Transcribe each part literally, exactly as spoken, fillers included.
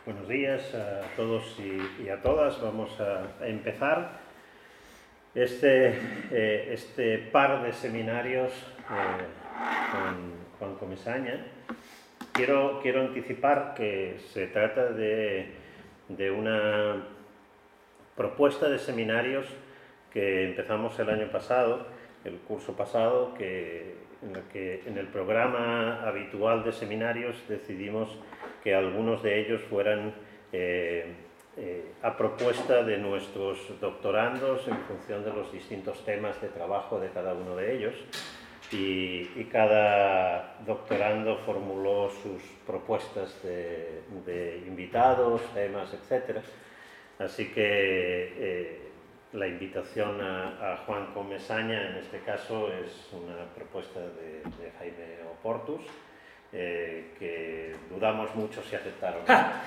Buenos días a todos y, y a todas. Vamos a, a empezar este, eh, este par de seminarios eh, con Juan Comesaña. Quiero, quiero anticipar que se trata de, de una propuesta de seminarios que empezamos el año pasado, el curso pasado, que, en el que en el programa habitual de seminarios decidimos que algunos de ellos fueran eh, eh, a propuesta de nuestros doctorandos en función de los distintos temas de trabajo de cada uno de ellos, y, y cada doctorando formuló sus propuestas de, de invitados, temas, etcétera. Así que eh, la invitación a, a Juan Comesaña en este caso es una propuesta de, de Jaime Oportus, eh, que dudamos mucho si aceptaron.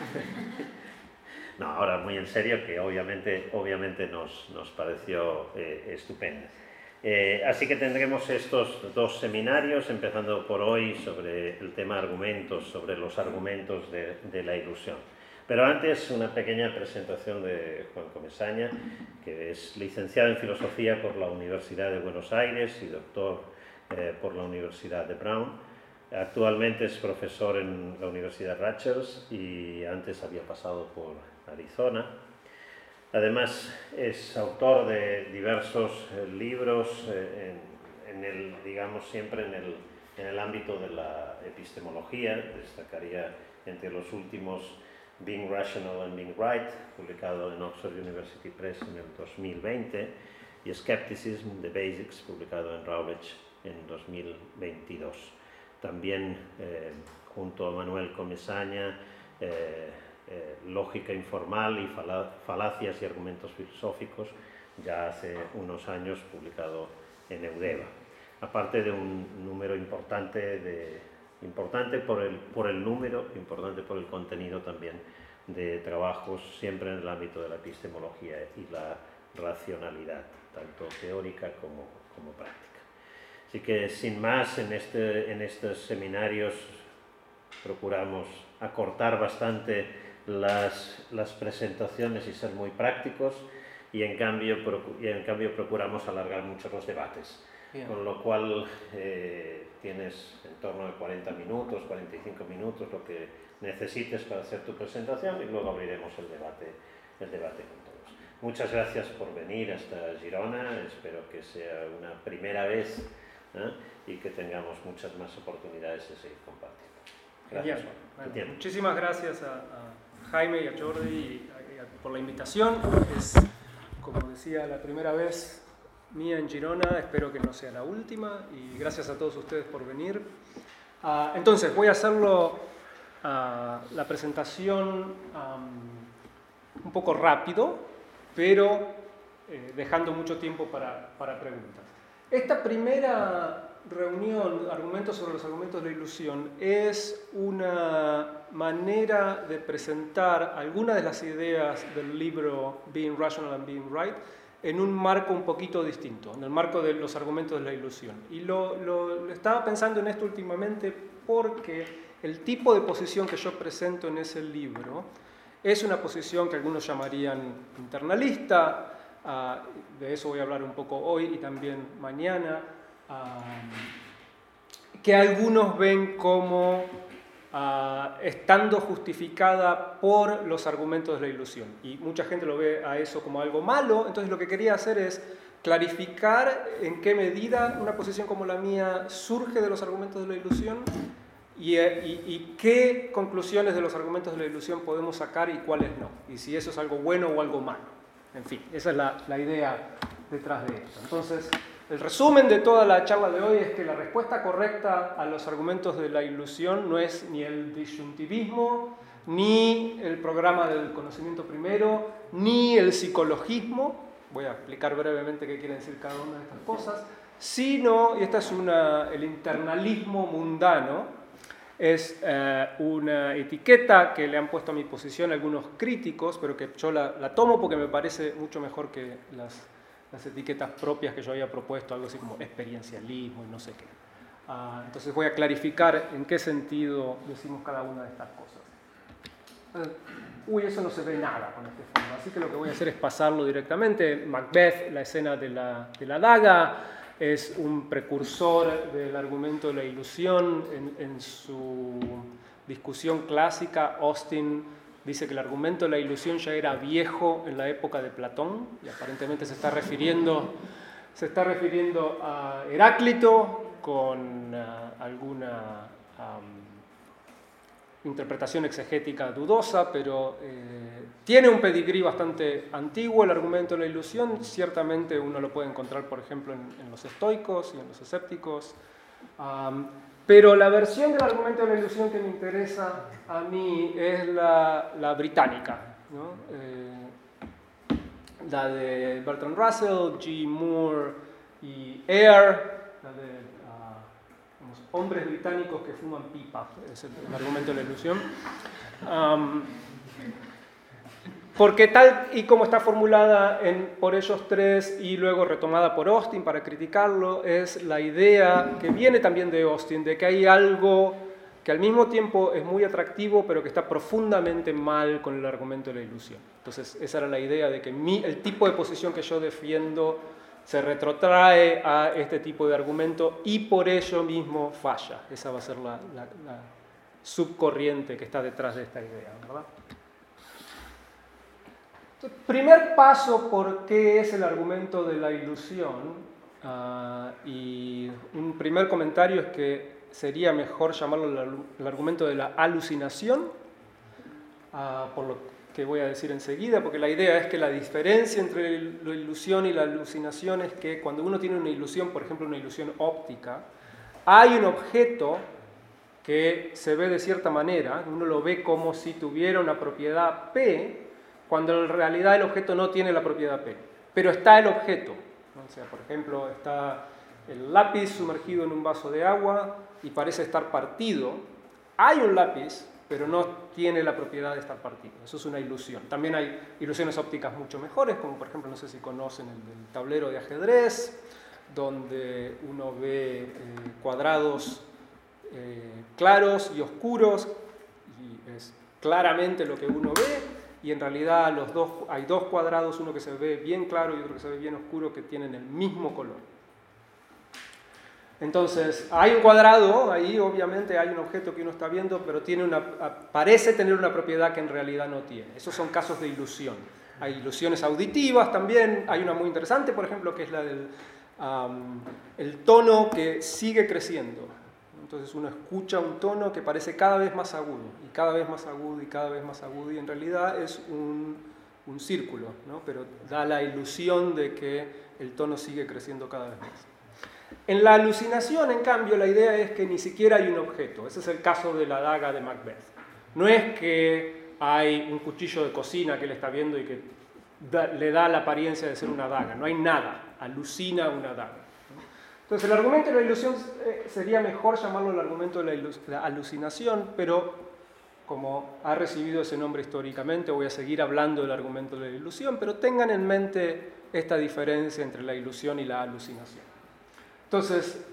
No, ahora muy en serio, que obviamente, obviamente nos, nos pareció eh, estupenda. Eh, así que tendremos estos dos seminarios, empezando por hoy sobre el tema argumentos, sobre los argumentos de, de la ilusión. Pero antes, una pequeña presentación de Juan Comesaña, que es licenciado en Filosofía por la Universidad de Buenos Aires y doctor eh, por la Universidad de Brown. Actualmente es profesor en la Universidad Rutgers y antes había pasado por Arizona. Además, es autor de diversos eh, libros eh, en, en el, digamos, siempre en el, en el ámbito de la epistemología. Destacaría entre los últimos Being Rational and Being Right, publicado en Oxford University Press en el dos mil veinte, y Skepticism, The Basics, publicado en Routledge en dos mil veintidós. También, eh, junto a Manuel Comesaña, eh, eh, Lógica Informal y Falacias y Argumentos Filosóficos, ya hace unos años publicado en Eudeva. Aparte de un número importante, de, importante por, el, por el número, importante por el contenido también, de trabajos siempre en el ámbito de la epistemología y la racionalidad, tanto teórica como, como práctica. Así que, sin más, en, este, en estos seminarios procuramos acortar bastante las, las presentaciones y ser muy prácticos, y en cambio, y en cambio procuramos alargar mucho los debates. Bien. Con lo cual eh, tienes en torno a cuarenta minutos, cuarenta y cinco minutos, lo que necesites para hacer tu presentación, y luego abriremos el debate, el debate con todos. Muchas gracias por venir hasta Girona, espero que sea una primera vez, ¿eh? Y que tengamos muchas más oportunidades de seguir compartiendo. Gracias. Bueno, muchísimas gracias a, a Jaime y a Jordi y a, y a, por la invitación. Es, como decía, la primera vez mía en Girona, espero que no sea la última, y gracias a todos ustedes por venir. Uh, entonces, voy a hacerlo, uh, la presentación um, un poco rápido, pero eh, dejando mucho tiempo para, para preguntas. Esta primera reunión, Argumentos sobre los argumentos de la ilusión, es una manera de presentar algunas de las ideas del libro Being Rational and Being Right en un marco un poquito distinto, en el marco de los argumentos de la ilusión. Y lo, lo, lo estaba pensando en esto últimamente porque el tipo de posición que yo presento en ese libro es una posición que algunos llamarían internalista. Uh, de eso voy a hablar un poco hoy y también mañana, uh, que algunos ven como uh, estando justificada por los argumentos de la ilusión, y mucha gente lo ve a eso como algo malo. Entonces lo que quería hacer es clarificar en qué medida una posición como la mía surge de los argumentos de la ilusión y, y, y qué conclusiones de los argumentos de la ilusión podemos sacar y cuáles no, y si eso es algo bueno o algo malo. En fin, esa es la, la idea detrás de esto. Entonces, el resumen de toda la charla de hoy es que la respuesta correcta a los argumentos de la ilusión no es ni el disyuntivismo, ni el programa del conocimiento primero, ni el psicologismo. Voy a explicar brevemente qué quiere decir cada una de estas cosas, sino, y esta es una, el internalismo mundano. Es eh, una etiqueta que le han puesto a mi posición algunos críticos, pero que yo la, la tomo porque me parece mucho mejor que las, las etiquetas propias que yo había propuesto, algo así como experiencialismo y no sé qué. Uh, entonces voy a clarificar en qué sentido decimos cada una de estas cosas. Uy, eso no se ve nada con este fondo, así que lo que voy a hacer es pasarlo directamente. Macbeth, la escena de la, de la daga, es un precursor del argumento de la ilusión. En, en su discusión clásica, Austin dice que el argumento de la ilusión ya era viejo en la época de Platón, y aparentemente se está refiriendo, se está refiriendo a Heráclito con uh, alguna um, interpretación exegética dudosa, pero eh, tiene un pedigrí bastante antiguo el argumento de la ilusión. Ciertamente uno lo puede encontrar, por ejemplo, en, en los estoicos y en los escépticos. Um, pero la versión del argumento de la ilusión que me interesa a mí es la, la británica, ¿no? Eh, la de Bertrand Russell, G. Moore y Eyre, la de hombres británicos que fuman pipa, es el, el argumento de la ilusión. Um, porque tal y como está formulada en, por ellos tres y luego retomada por Austin para criticarlo, es la idea que viene también de Austin, de que hay algo que al mismo tiempo es muy atractivo, pero que está profundamente mal con el argumento de la ilusión. Entonces, esa era la idea de que mi, el tipo de posición que yo defiendo se retrotrae a este tipo de argumento y por ello mismo falla. Esa va a ser la, la, la subcorriente que está detrás de esta idea, ¿verdad? Entonces, primer paso por qué es el argumento de la ilusión, uh, y un primer comentario es que sería mejor llamarlo el, el argumento de la alucinación, uh, por lo que voy a decir enseguida, porque la idea es que la diferencia entre la ilusión y la alucinación es que cuando uno tiene una ilusión, por ejemplo una ilusión óptica, hay un objeto que se ve de cierta manera, uno lo ve como si tuviera una propiedad P, cuando en realidad el objeto no tiene la propiedad P, pero está el objeto. O sea, por ejemplo, está el lápiz sumergido en un vaso de agua y parece estar partido. Hay un lápiz, pero no tiene la propiedad de estar partido. Eso es una ilusión. También hay ilusiones ópticas mucho mejores, como por ejemplo, no sé si conocen el del tablero de ajedrez, donde uno ve eh, cuadrados eh, claros y oscuros, y es claramente lo que uno ve, y en realidad los dos, hay dos cuadrados, uno que se ve bien claro y otro que se ve bien oscuro, que tienen el mismo color. Entonces, hay un cuadrado, ahí obviamente hay un objeto que uno está viendo, pero tiene una, parece tener una propiedad que en realidad no tiene. Esos son casos de ilusión. Hay ilusiones auditivas también, hay una muy interesante, por ejemplo, que es la del um, el tono que sigue creciendo. Entonces uno escucha un tono que parece cada vez más agudo, y cada vez más agudo, y cada vez más agudo, y en realidad es un, un círculo, ¿no? Pero da la ilusión de que el tono sigue creciendo cada vez más. En la alucinación, en cambio, la idea es que ni siquiera hay un objeto. Ese es el caso de la daga de Macbeth. No es que hay un cuchillo de cocina que él está viendo y que da, le da la apariencia de ser una daga. No hay nada. Alucina una daga. Entonces, el argumento de la ilusión sería mejor llamarlo el argumento de la, la alucinación, pero como ha recibido ese nombre históricamente, voy a seguir hablando del argumento de la ilusión, pero tengan en mente esta diferencia entre la ilusión y la alucinación. Entonces,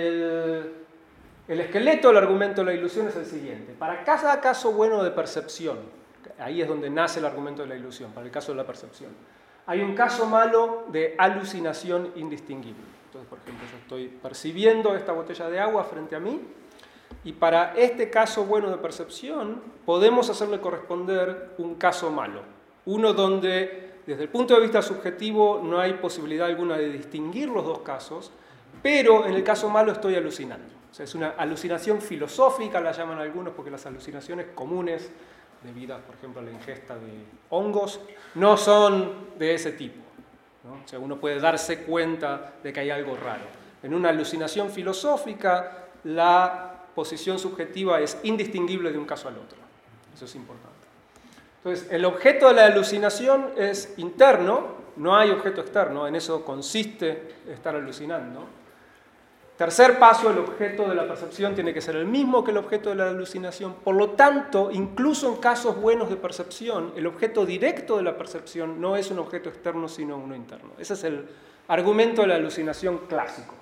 el, el esqueleto del argumento de la ilusión es el siguiente. Para cada caso bueno de percepción, ahí es donde nace el argumento de la ilusión, para el caso de la percepción, hay un caso malo de alucinación indistinguible. Entonces, por ejemplo, yo estoy percibiendo esta botella de agua frente a mí, y para este caso bueno de percepción podemos hacerle corresponder un caso malo. Uno donde, desde el punto de vista subjetivo, no hay posibilidad alguna de distinguir los dos casos, pero en el caso malo estoy alucinando. O sea, es una alucinación filosófica, la llaman algunos, porque las alucinaciones comunes, debidas, por ejemplo, a la ingesta de hongos, no son de ese tipo, ¿no? O sea, uno puede darse cuenta de que hay algo raro. En una alucinación filosófica, la posición subjetiva es indistinguible de un caso al otro. Eso es importante. Entonces, el objeto de la alucinación es interno, no hay objeto externo, en eso consiste estar alucinando. Tercer paso, el objeto de la percepción tiene que ser el mismo que el objeto de la alucinación. Por lo tanto, incluso en casos buenos de percepción, el objeto directo de la percepción no es un objeto externo, sino uno interno. Ese es el argumento de la alucinación clásico.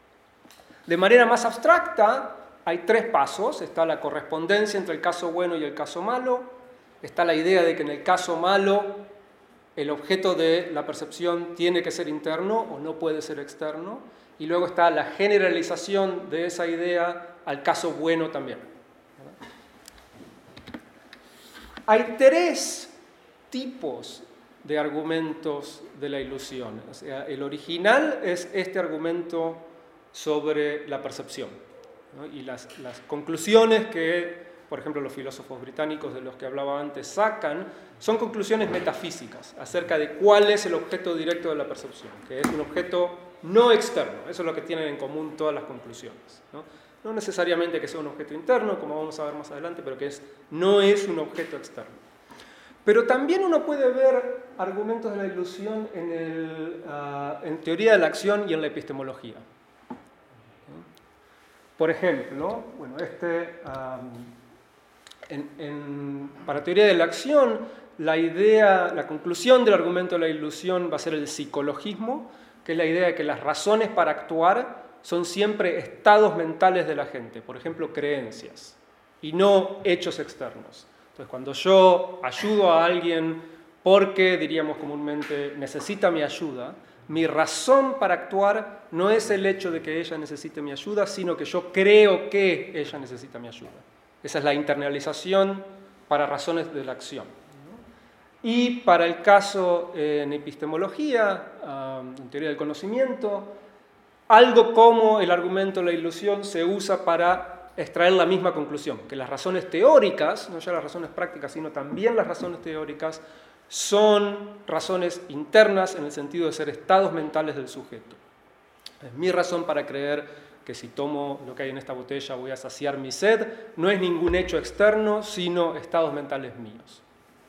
De manera más abstracta, hay tres pasos. Está la correspondencia entre el caso bueno y el caso malo. está la idea de que en el caso malo el objeto de la percepción tiene que ser interno o no puede ser externo, y luego está la generalización de esa idea al caso bueno también. Hay tres tipos de argumentos de la ilusión. O sea, el original es este argumento sobre la percepción, ¿no? Y las, las conclusiones que, por ejemplo, los filósofos británicos de los que hablaba antes sacan, son conclusiones metafísicas acerca de cuál es el objeto directo de la percepción, que es un objeto no externo. Eso es lo que tienen en común todas las conclusiones, ¿no? No necesariamente que sea un objeto interno, como vamos a ver más adelante, pero que es, no es un objeto externo. Pero también uno puede ver argumentos de la ilusión en, el, uh, en teoría de la acción y en la epistemología. Por ejemplo, bueno, este, um, en, en, para teoría de la acción, la idea, la conclusión del argumento de la ilusión va a ser el psicologismo, que es la idea de que las razones para actuar son siempre estados mentales de la gente, por ejemplo, creencias, y no hechos externos. Entonces, cuando yo ayudo a alguien porque, diríamos comúnmente, necesita mi ayuda, mi razón para actuar no es el hecho de que ella necesite mi ayuda, sino que yo creo que ella necesita mi ayuda. Esa es la internalización para razones de la acción. Y para el caso en epistemología, en teoría del conocimiento, algo como el argumento de la ilusión se usa para extraer la misma conclusión, que las razones teóricas, no ya las razones prácticas, sino también las razones teóricas, son razones internas en el sentido de ser estados mentales del sujeto. Es mi razón para creer que si tomo lo que hay en esta botella voy a saciar mi sed, no es ningún hecho externo, sino estados mentales míos.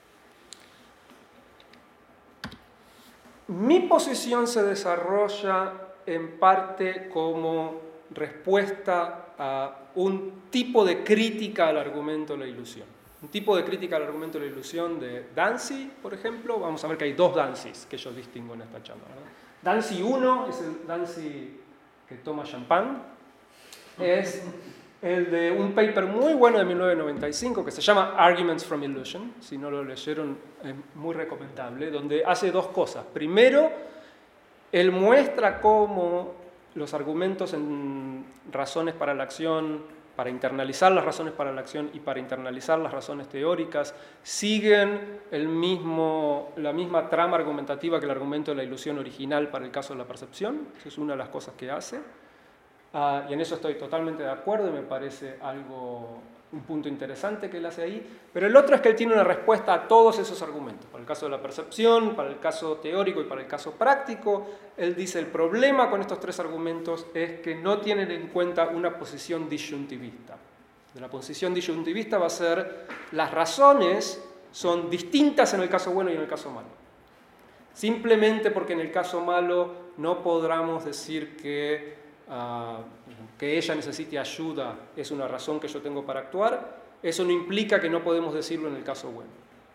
Mi posición se desarrolla en parte como respuesta a un tipo de crítica al argumento de la ilusión. Un tipo de crítica al argumento de la ilusión de Dancy, por ejemplo. Vamos a ver que hay dos Dancys que yo distingo en esta charla, ¿verdad? Dancy uno es el Dancy que toma champán. Es el de un paper muy bueno de mil novecientos noventa y cinco que se llama Arguments from Illusion. Si no lo leyeron, es muy recomendable, donde hace dos cosas. Primero, él muestra cómo los argumentos en razones para la acción, para internalizar las razones para la acción y para internalizar las razones teóricas, siguen el mismo, la misma trama argumentativa que el argumento de la ilusión original para el caso de la percepción. Esa es una de las cosas que hace. Uh, y en eso estoy totalmente de acuerdo y me parece algo, un punto interesante que él hace ahí. Pero el otro es que él tiene una respuesta a todos esos argumentos. Para el caso de la percepción, para el caso teórico y para el caso práctico, él dice el problema con estos tres argumentos es que no tienen en cuenta una posición disyuntivista. De la posición disyuntivista va a ser las razones son distintas en el caso bueno y en el caso malo. Simplemente porque en el caso malo no podamos decir que Uh, que ella necesite ayuda es una razón que yo tengo para actuar, eso no implica que no podemos decirlo en el caso bueno.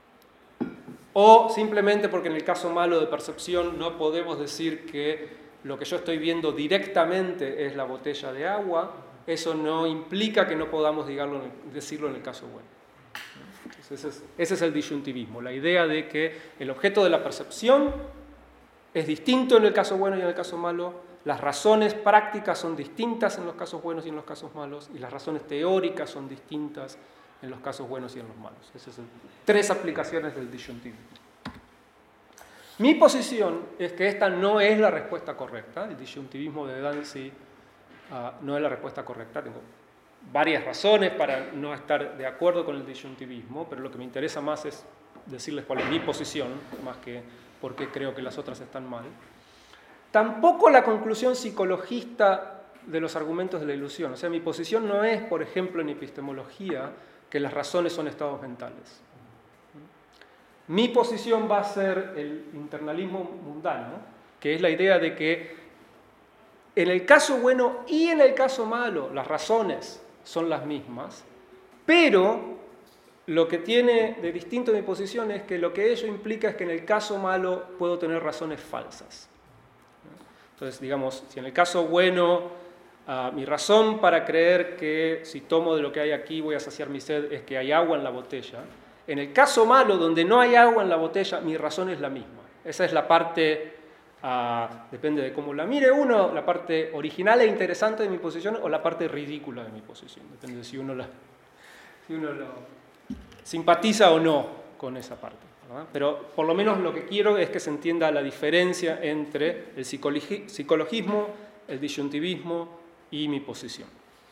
O simplemente porque en el caso malo de percepción no podemos decir que lo que yo estoy viendo directamente es la botella de agua, eso no implica que no podamos digarlo, decirlo en el caso bueno. Entonces, ese es, ese es el disyuntivismo, la idea de que el objeto de la percepción es distinto en el caso bueno y en el caso malo. Las razones prácticas son distintas en los casos buenos y en los casos malos, y las razones teóricas son distintas en los casos buenos y en los malos. Esas son tres aplicaciones del disyuntivismo. Mi posición es que esta no es la respuesta correcta. El disyuntivismo de Dancy uh, no es la respuesta correcta. Tengo varias razones para no estar de acuerdo con el disyuntivismo, pero lo que me interesa más es decirles cuál es mi posición, más que por qué creo que las otras están mal. Tampoco la conclusión psicologista de los argumentos de la ilusión. O sea, mi posición no es, por ejemplo, en epistemología, que las razones son estados mentales. Mi posición va a ser el internalismo mundano, que es la idea de que en el caso bueno y en el caso malo las razones son las mismas, pero lo que tiene de distinto mi posición es que lo que ello implica es que en el caso malo puedo tener razones falsas. Entonces, digamos, si en el caso bueno, uh, mi razón para creer que si tomo de lo que hay aquí voy a saciar mi sed es que hay agua en la botella, En el caso malo, donde no hay agua en la botella, mi razón es la misma. Esa es la parte, uh, depende de cómo la mire uno, la parte original e interesante de mi posición o la parte ridícula de mi posición. Depende de si uno, la, si uno lo simpatiza o no con esa parte, ¿verdad? Pero por lo menos lo que quiero es que se entienda la diferencia entre el psicologi- psicologismo, el disyuntivismo y mi posición.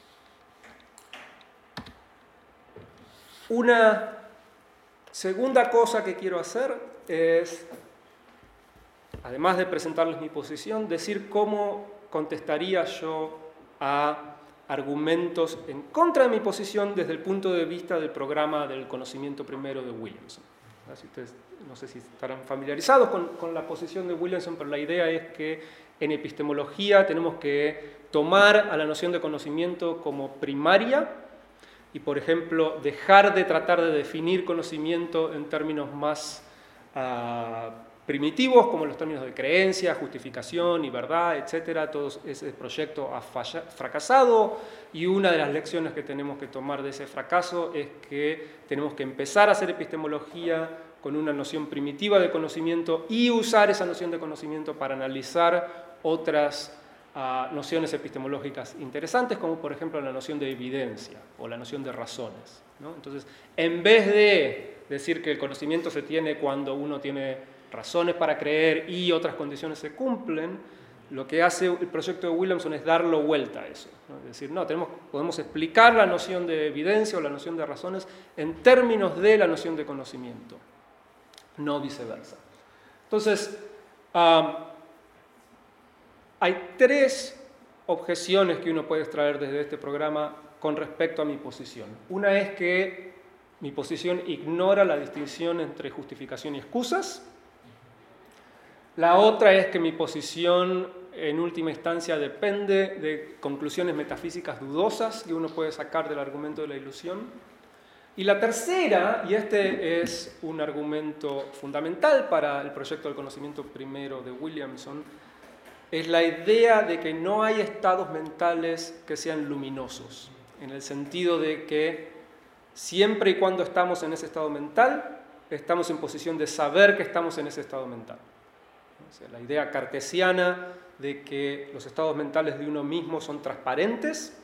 Una segunda cosa que quiero hacer es, además de presentarles mi posición, decir cómo contestaría yo a argumentos en contra de mi posición desde el punto de vista del programa del conocimiento primero de Williamson. Si ustedes, no sé si estarán familiarizados con, con la posición de Williamson, pero la idea es que en epistemología tenemos que tomar a la noción de conocimiento como primaria y, por ejemplo, dejar de tratar de definir conocimiento en términos más uh, primitivos, como los términos de creencia, justificación y verdad, etcétera. Todo ese proyecto ha falla, fracasado, y una de las lecciones que tenemos que tomar de ese fracaso es que tenemos que empezar a hacer epistemología con una noción primitiva de conocimiento y usar esa noción de conocimiento para analizar otras uh, nociones epistemológicas interesantes, como por ejemplo la noción de evidencia o la noción de razones, ¿no? Entonces, en vez de decir que el conocimiento se tiene cuando uno tiene razones para creer y otras condiciones se cumplen, lo que hace el proyecto de Williamson es darlo vuelta a eso, ¿no? Es decir, no, tenemos, podemos explicar la noción de evidencia o la noción de razones en términos de la noción de conocimiento, no viceversa. Entonces, um, hay tres objeciones que uno puede extraer desde este programa con respecto a mi posición. Una es que mi posición ignora la distinción entre justificación y excusas. La otra es que mi posición, en última instancia, depende de conclusiones metafísicas dudosas que uno puede sacar del argumento de la ilusión. Y la tercera, y este es un argumento fundamental para el proyecto del conocimiento primero de Williamson, es la idea de que no hay estados mentales que sean luminosos, en el sentido de que siempre y cuando estamos en ese estado mental, estamos en posición de saber que estamos en ese estado mental. O sea, la idea cartesiana de que los estados mentales de uno mismo son transparentes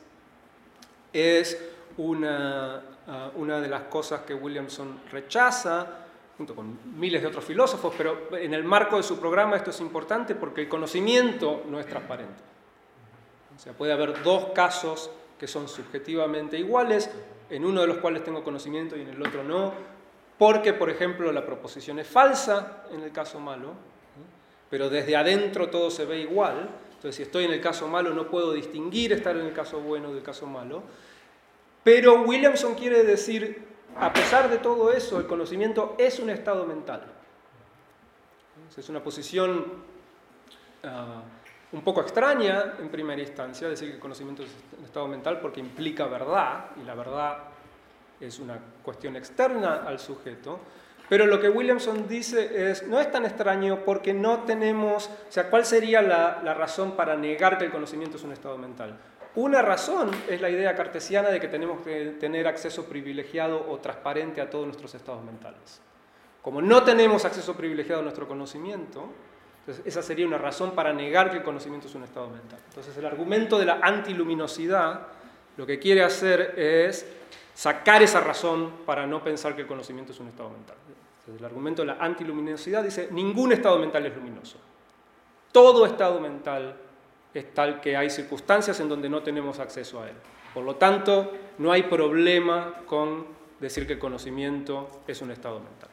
es una, uh, una de las cosas que Williamson rechaza, junto con miles de otros filósofos, pero en el marco de su programa esto es importante porque el conocimiento no es transparente. O sea, puede haber dos casos que son subjetivamente iguales, en uno de los cuales tengo conocimiento y en el otro no, porque, por ejemplo, la proposición es falsa en el caso malo, pero desde adentro todo se ve igual. Entonces, si estoy en el caso malo, no puedo distinguir estar en el caso bueno del caso malo. Pero Williamson quiere decir, a pesar de todo eso, el conocimiento es un estado mental. Es una posición uh, un poco extraña en primera instancia, decir que el conocimiento es un estado mental porque implica verdad, y la verdad es una cuestión externa al sujeto. Pero lo que Williamson dice es, no es tan extraño porque no tenemos, o sea, ¿cuál sería la, la razón para negar que el conocimiento es un estado mental? Una razón es la idea cartesiana de que tenemos que tener acceso privilegiado o transparente a todos nuestros estados mentales. Como no tenemos acceso privilegiado a nuestro conocimiento, entonces esa sería una razón para negar que el conocimiento es un estado mental. Entonces el argumento de la antiluminosidad lo que quiere hacer es sacar esa razón para no pensar que el conocimiento es un estado mental. Entonces, el argumento de la antiluminosidad dice, ningún estado mental es luminoso. Todo estado mental es tal que hay circunstancias en donde no tenemos acceso a él. Por lo tanto, no hay problema con decir que el conocimiento es un estado mental.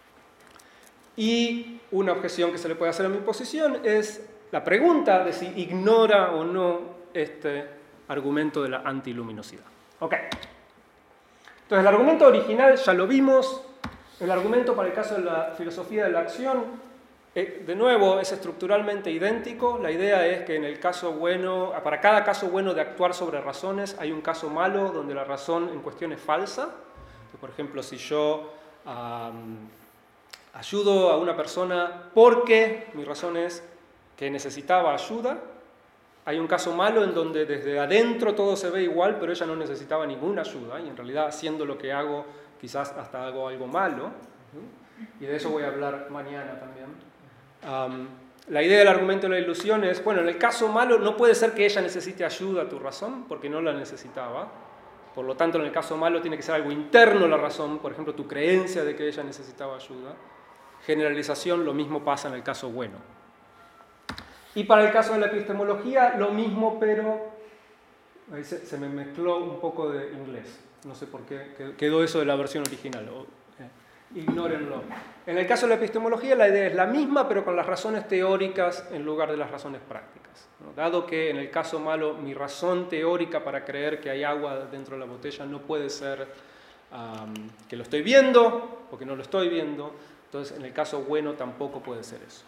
Y una objeción que se le puede hacer a mi posición es la pregunta de si ignora o no este argumento de la antiluminosidad. Ok. Entonces, el argumento original ya lo vimos. El argumento para el caso de la filosofía de la acción, eh, de nuevo, es estructuralmente idéntico. La idea es que en el caso bueno, para cada caso bueno de actuar sobre razones, hay un caso malo donde la razón en cuestión es falsa. Entonces, por ejemplo, si yo um, ayudo a una persona porque mi razón es que necesitaba ayuda, hay un caso malo en donde desde adentro todo se ve igual, pero ella no necesitaba ninguna ayuda, y en realidad haciendo lo que hago quizás hasta hago algo malo, y de eso voy a hablar mañana también. Um, la idea del argumento de la ilusión es, bueno, en el caso malo no puede ser que ella necesite ayuda a tu razón, porque no la necesitaba. Por lo tanto, en el caso malo tiene que ser algo interno a la razón, por ejemplo, tu creencia de que ella necesitaba ayuda. Generalización, lo mismo pasa en el caso bueno. Y para el caso de la epistemología, lo mismo, pero ahí se, se me mezcló un poco de inglés. No sé por qué quedó eso de la versión original. O, eh, ignórenlo. En el caso de la epistemología, la idea es la misma, pero con las razones teóricas en lugar de las razones prácticas, ¿no? Dado que en el caso malo, mi razón teórica para creer que hay agua dentro de la botella no puede ser um, que lo estoy viendo o que no lo estoy viendo, entonces en el caso bueno tampoco puede ser eso.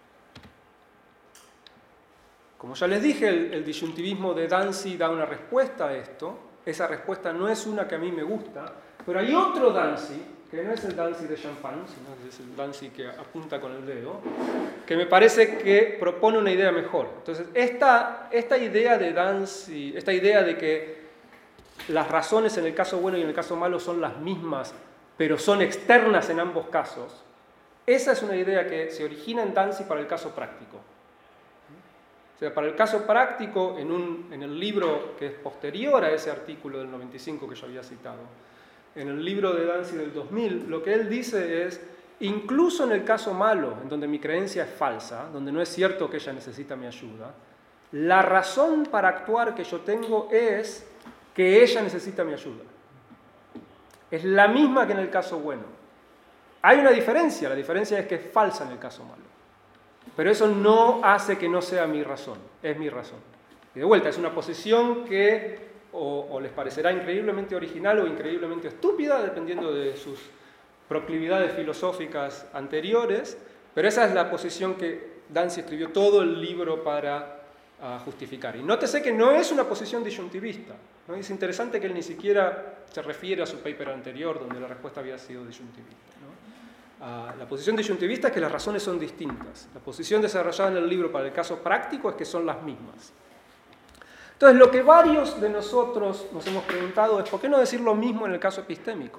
Como ya les dije, el, el disyuntivismo de Dancy da una respuesta a esto. Esa respuesta no es una que a mí me gusta, pero hay otro Dancy, que no es el Dancy de Champagne, sino que es el Dancy que apunta con el dedo, que me parece que propone una idea mejor. Entonces, esta, esta idea de Dancy, esta idea de que las razones en el caso bueno y en el caso malo son las mismas, pero son externas en ambos casos, esa es una idea que se origina en Dancy para el caso práctico. O sea, para el caso práctico, en, un, en el libro que es posterior a ese artículo del noventa y cinco que yo había citado, en el libro de Dancy del dos mil, lo que él dice es, incluso en el caso malo, en donde mi creencia es falsa, donde no es cierto que ella necesita mi ayuda, la razón para actuar que yo tengo es que ella necesita mi ayuda. Es la misma que en el caso bueno. Hay una diferencia, la diferencia es que es falsa en el caso malo. Pero eso no hace que no sea mi razón, es mi razón. Y de vuelta, es una posición que o, o les parecerá increíblemente original o increíblemente estúpida, dependiendo de sus proclividades filosóficas anteriores, pero esa es la posición que Dancy escribió todo el libro para uh, justificar. Y nótese que no es una posición disyuntivista, ¿no? Es interesante que él ni siquiera se refiere a su paper anterior, donde la respuesta había sido disyuntivista, ¿no? Uh, la posición disyuntivista es que las razones son distintas. La posición desarrollada en el libro para el caso práctico es que son las mismas. Entonces, lo que varios de nosotros nos hemos preguntado es ¿por qué no decir lo mismo en el caso epistémico?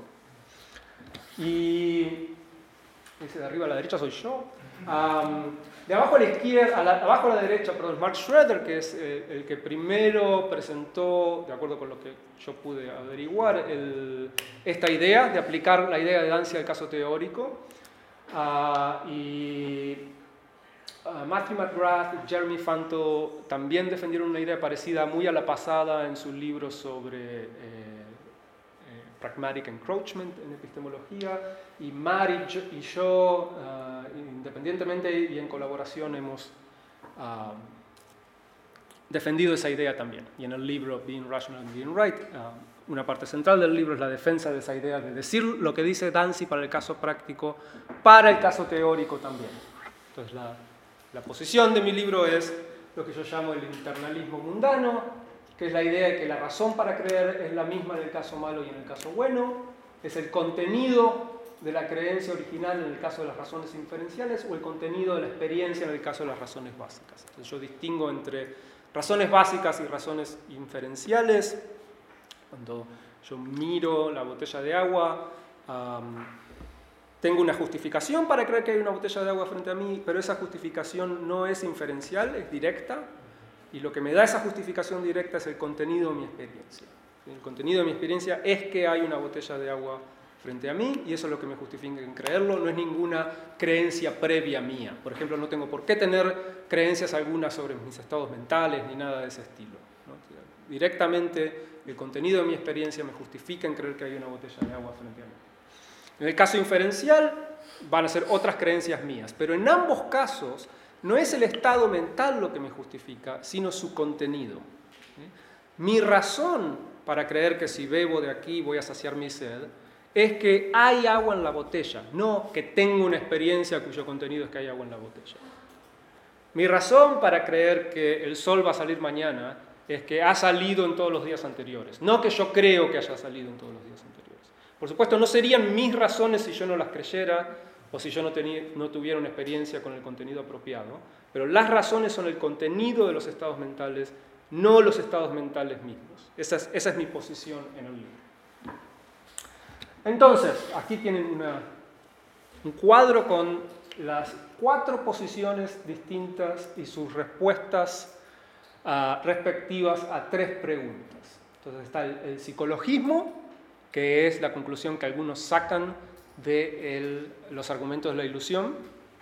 Y ese de arriba a la derecha soy yo. Um, de abajo a la izquierda, a la, abajo a la derecha, perdón, Mark Schroeder, que es eh, el que primero presentó, de acuerdo con lo que yo pude averiguar, el, esta idea de aplicar la idea de Dancy al caso teórico. Uh, y uh, Matthew McGrath, Jeremy Fanto también defendieron una idea parecida muy a la pasada en su libro sobre eh, Pragmatic Encroachment en epistemología, y Mari y yo, uh, independientemente y en colaboración, hemos uh, defendido esa idea también. Y en el libro Being Rational and Being Right, uh, una parte central del libro es la defensa de esa idea de decir lo que dice Dancy para el caso práctico, para el caso teórico también. Entonces, la, la posición de mi libro es lo que yo llamo el internalismo mundano, que es la idea de que la razón para creer es la misma en el caso malo y en el caso bueno, es el contenido de la creencia original en el caso de las razones inferenciales o el contenido de la experiencia en el caso de las razones básicas. Entonces yo distingo entre razones básicas y razones inferenciales. Cuando yo miro la botella de agua, um, tengo una justificación para creer que hay una botella de agua frente a mí, pero esa justificación no es inferencial, es directa. Y lo que me da esa justificación directa es el contenido de mi experiencia. El contenido de mi experiencia es que hay una botella de agua frente a mí y eso es lo que me justifica en creerlo, no es ninguna creencia previa mía. Por ejemplo, no tengo por qué tener creencias algunas sobre mis estados mentales ni nada de ese estilo, ¿no? Directamente el contenido de mi experiencia me justifica en creer que hay una botella de agua frente a mí. En el caso inferencial van a ser otras creencias mías, pero en ambos casos no es el estado mental lo que me justifica, sino su contenido. Mi razón para creer que si bebo de aquí voy a saciar mi sed es que hay agua en la botella, no que tengo una experiencia cuyo contenido es que hay agua en la botella. Mi razón para creer que el sol va a salir mañana es que ha salido en todos los días anteriores, no que yo creo que haya salido en todos los días anteriores. Por supuesto, no serían mis razones si yo no las creyera, o si yo no, tenía, no tuviera una experiencia con el contenido apropiado, pero las razones son el contenido de los estados mentales, no los estados mentales mismos. Esa es, esa es mi posición en el libro. Entonces, aquí tienen una, un cuadro con las cuatro posiciones distintas y sus respuestas uh, respectivas a tres preguntas. Entonces está el, el psicologismo, que es la conclusión que algunos sacan de el, los argumentos de la ilusión.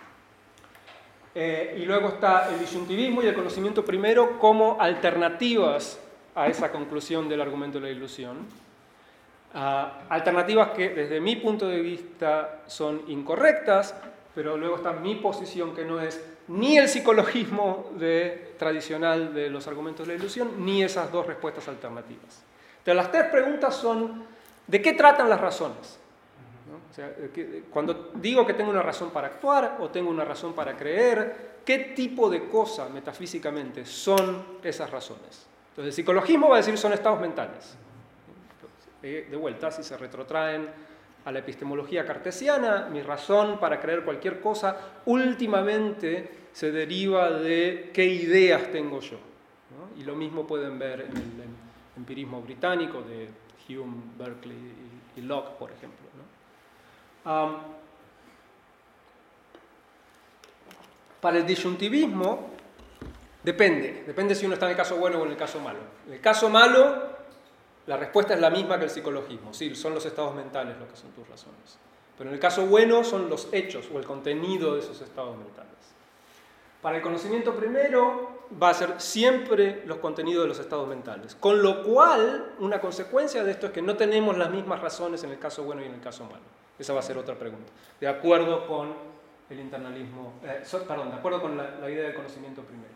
Eh, y luego está el disyuntivismo y el conocimiento primero como alternativas a esa conclusión del argumento de la ilusión. Uh, alternativas que desde mi punto de vista son incorrectas, pero luego está mi posición, que no es ni el psicologismo de, tradicional de los argumentos de la ilusión, ni esas dos respuestas alternativas. Entonces las tres preguntas son: ¿de qué tratan las razones? ¿No? O sea, cuando digo que tengo una razón para actuar o tengo una razón para creer, ¿qué tipo de cosa metafísicamente son esas razones? Entonces el psicologismo va a decir son estados mentales. De vuelta, si se retrotraen a la epistemología cartesiana, mi razón para creer cualquier cosa últimamente se deriva de qué ideas tengo yo, ¿no? Y lo mismo pueden ver en el empirismo británico de Hume, Berkeley y, y Locke, por ejemplo, ¿no? Um, para el disyuntivismo depende, depende si uno está en el caso bueno o en el caso malo. En el caso malo, la respuesta es la misma que el psicologismo. Sí, son los estados mentales los que son tus razones. Pero en el caso bueno son los hechos o el contenido de esos estados mentales. Para el conocimiento primero va a ser siempre los contenidos de los estados mentales. Con lo cual, una consecuencia de esto es que no tenemos las mismas razones en el caso bueno y en el caso malo. Esa va a ser otra pregunta. De acuerdo con el internalismo, eh, so, perdón, de acuerdo con la, la idea del conocimiento primero.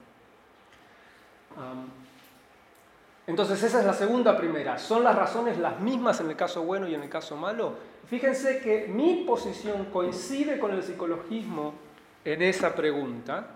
Um, Entonces esa es la segunda primera. ¿Son las razones las mismas en el caso bueno y en el caso malo? Fíjense que mi posición coincide con el psicologismo en esa pregunta.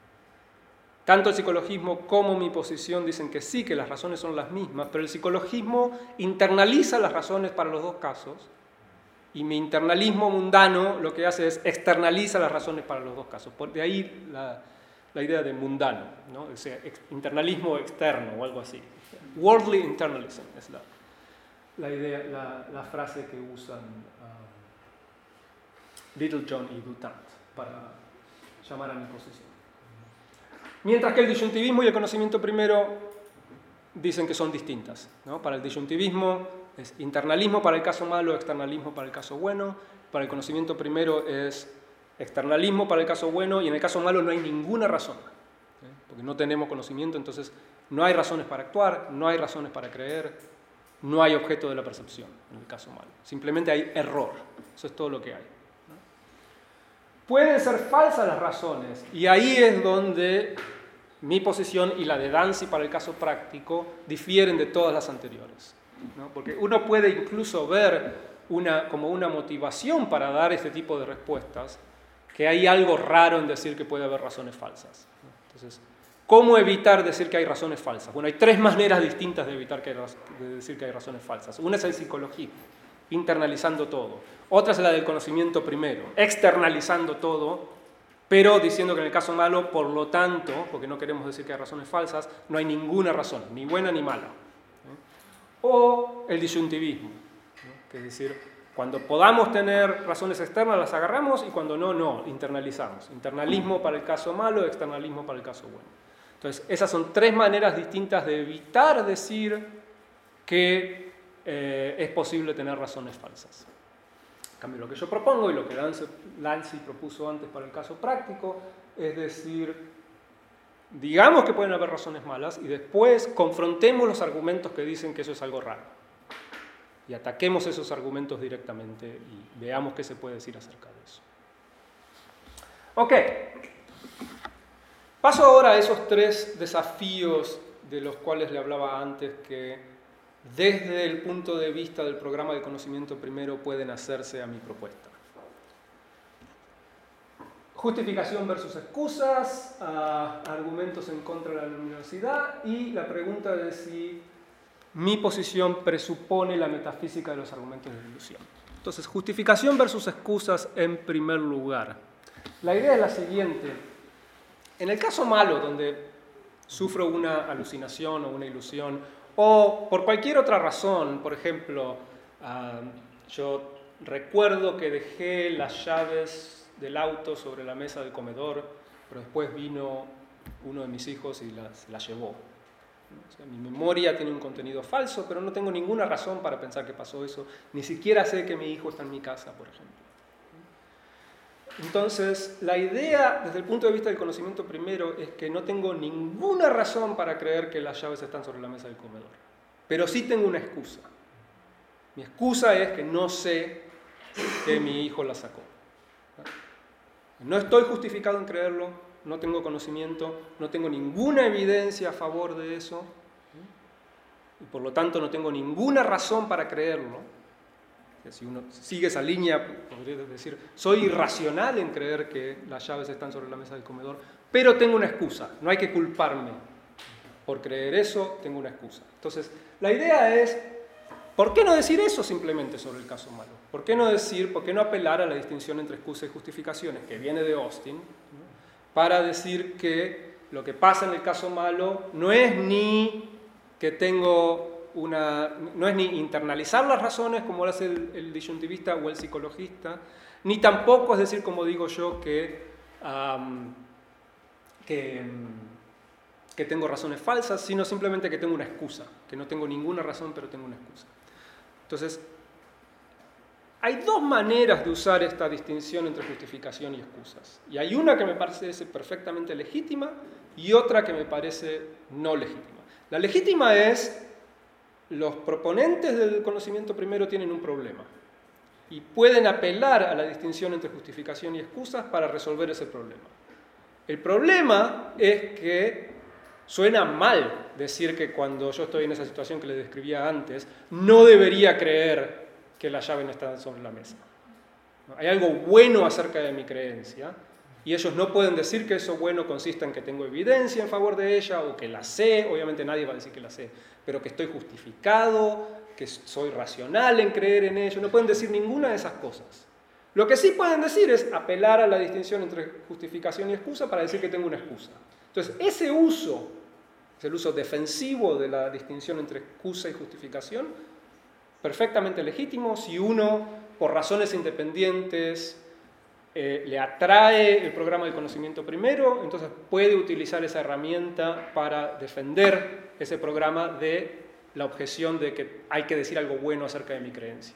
Tanto el psicologismo como mi posición dicen que sí, que las razones son las mismas, pero el psicologismo internaliza las razones para los dos casos y mi internalismo mundano lo que hace es externaliza las razones para los dos casos. Por de ahí la, la idea de mundano, ¿no? O sea, ex, internalismo externo o algo así. Worldly internalism es la, la idea, la, la frase que usan um, Littlejohn y Dutant para llamar a mi posición. Mientras que el disyuntivismo y el conocimiento primero dicen que son distintas, ¿no? Para el disyuntivismo es internalismo para el caso malo, externalismo para el caso bueno. Para el conocimiento primero es externalismo para el caso bueno y en el caso malo no hay ninguna razón, ¿sí? Porque no tenemos conocimiento, entonces no hay razones para actuar, no hay razones para creer, no hay objeto de la percepción en el caso malo. Simplemente hay error. Eso es todo lo que hay, ¿no? Pueden ser falsas las razones y ahí es donde mi posición y la de Dancy para el caso práctico difieren de todas las anteriores, ¿no? Porque uno puede incluso ver una, como una motivación para dar este tipo de respuestas que hay algo raro en decir que puede haber razones falsas, ¿no? Entonces, ¿cómo evitar decir que hay razones falsas? Bueno, hay tres maneras distintas de evitar que hay, de decir que hay razones falsas. Una es el psicologismo, internalizando todo. Otra es la del conocimiento primero, externalizando todo, pero diciendo que en el caso malo, por lo tanto, porque no queremos decir que hay razones falsas, no hay ninguna razón, ni buena ni mala, ¿no? O el disyuntivismo, ¿no? Que es decir, cuando podamos tener razones externas las agarramos y cuando no, no, internalizamos. Internalismo para el caso malo, externalismo para el caso bueno. Entonces, esas son tres maneras distintas de evitar decir que eh, es posible tener razones falsas. En cambio, lo que yo propongo y lo que Dancy propuso antes para el caso práctico es decir, digamos que pueden haber razones malas y después confrontemos los argumentos que dicen que eso es algo raro. Y ataquemos esos argumentos directamente y veamos qué se puede decir acerca de eso. Ok. Paso ahora a esos tres desafíos de los cuales le hablaba antes que desde el punto de vista del programa de conocimiento primero pueden hacerse a mi propuesta. Justificación versus excusas, uh, argumentos en contra de la luminosidad y la pregunta de si mi posición presupone la metafísica de los argumentos de la ilusión. Entonces, justificación versus excusas en primer lugar. La idea es la siguiente. En el caso malo, donde sufro una alucinación o una ilusión, o por cualquier otra razón, por ejemplo, uh, yo recuerdo que dejé las llaves del auto sobre la mesa del comedor, pero después vino uno de mis hijos y las, las llevó. O sea, mi memoria tiene un contenido falso, pero no tengo ninguna razón para pensar que pasó eso. Ni siquiera sé que mi hijo está en mi casa, por ejemplo. Entonces, la idea, desde el punto de vista del conocimiento primero, es que no tengo ninguna razón para creer que las llaves están sobre la mesa del comedor. Pero sí tengo una excusa. Mi excusa es que no sé que mi hijo las sacó. No estoy justificado en creerlo, no tengo conocimiento, no tengo ninguna evidencia a favor de eso, y por lo tanto no tengo ninguna razón para creerlo. Si uno sigue esa línea, podría decir, soy irracional en creer que las llaves están sobre la mesa del comedor, pero tengo una excusa, no hay que culparme por creer eso, tengo una excusa. Entonces, la idea es, ¿por qué no decir eso simplemente sobre el caso malo? ¿Por qué no decir, por qué no apelar a la distinción entre excusa y justificaciones, que viene de Austin, ¿no?, para decir que lo que pasa en el caso malo no es ni que tengo una, no es ni internalizar las razones como lo hace el, el disyuntivista o el psicologista, ni tampoco es decir, como digo yo, que, um, que, que tengo razones falsas, sino simplemente que tengo una excusa, que no tengo ninguna razón, pero tengo una excusa. Entonces, hay dos maneras de usar esta distinción entre justificación y excusas. Y hay una que me parece perfectamente legítima y otra que me parece no legítima. La legítima es, los proponentes del conocimiento primero tienen un problema y pueden apelar a la distinción entre justificación y excusas para resolver ese problema. El problema es que suena mal decir que cuando yo estoy en esa situación que les describía antes, no debería creer que la llave no está sobre la mesa. Hay algo bueno acerca de mi creencia y ellos no pueden decir que eso bueno consista en que tengo evidencia en favor de ella o que la sé, obviamente nadie va a decir que la sé, pero que estoy justificado, que soy racional en creer en ello, no pueden decir ninguna de esas cosas. Lo que sí pueden decir es apelar a la distinción entre justificación y excusa para decir que tengo una excusa. Entonces, ese uso, es el uso defensivo de la distinción entre excusa y justificación, perfectamente legítimo si uno, por razones independientes, eh, le atrae el programa del conocimiento primero, entonces puede utilizar esa herramienta para defender ese programa de la objeción de que hay que decir algo bueno acerca de mi creencia.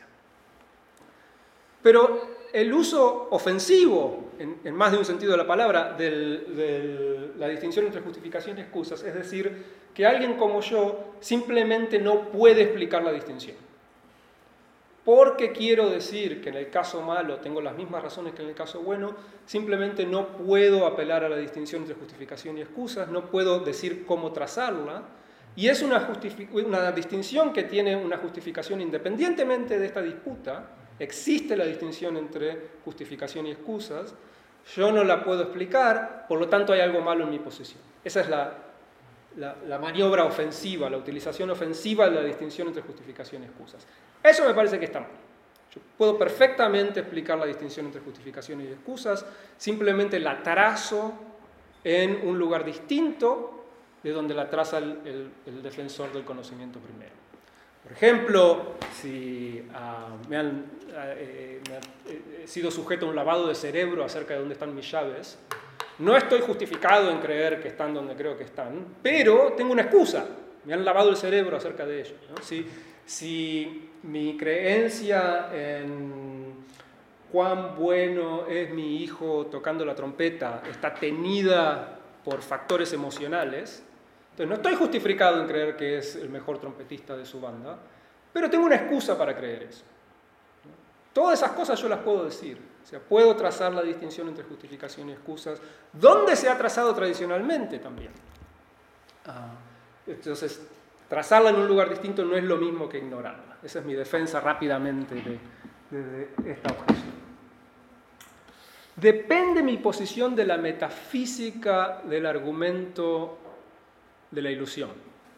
Pero el uso ofensivo, en, en más de un sentido de la palabra, de la distinción entre justificación y excusas, es decir, que alguien como yo simplemente no puede explicar la distinción. Porque quiero decir que en el caso malo tengo las mismas razones que en el caso bueno, simplemente no puedo apelar a la distinción entre justificación y excusas, no puedo decir cómo trazarla, y es una, una distinción que tiene una justificación independientemente de esta disputa. Existe la distinción entre justificación y excusas, yo no la puedo explicar, por lo tanto hay algo malo en mi posición. Esa es la, la, la maniobra ofensiva, la utilización ofensiva de la distinción entre justificación y excusas. Eso me parece que está mal. Yo puedo perfectamente explicar la distinción entre justificación y excusas, simplemente la trazo en un lugar distinto de donde la traza el, el, el defensor del conocimiento primero. Por ejemplo, si uh, me han, uh, eh, me han eh, sido sujeto a un lavado de cerebro acerca de dónde están mis llaves, no estoy justificado en creer que están donde creo que están, pero tengo una excusa. Me han lavado el cerebro acerca de ello, ¿no? Si, si mi creencia en cuán bueno es mi hijo tocando la trompeta está tenida por factores emocionales, entonces no estoy justificado en creer que es el mejor trompetista de su banda, pero tengo una excusa para creer eso. Todas esas cosas yo las puedo decir. O sea, puedo trazar la distinción entre justificación y excusas, donde se ha trazado tradicionalmente también. Ah, entonces, trazarla en un lugar distinto no es lo mismo que ignorarla. Esa es mi defensa rápidamente de, de, de esta objeción. Depende mi posición de la metafísica del argumento de la ilusión.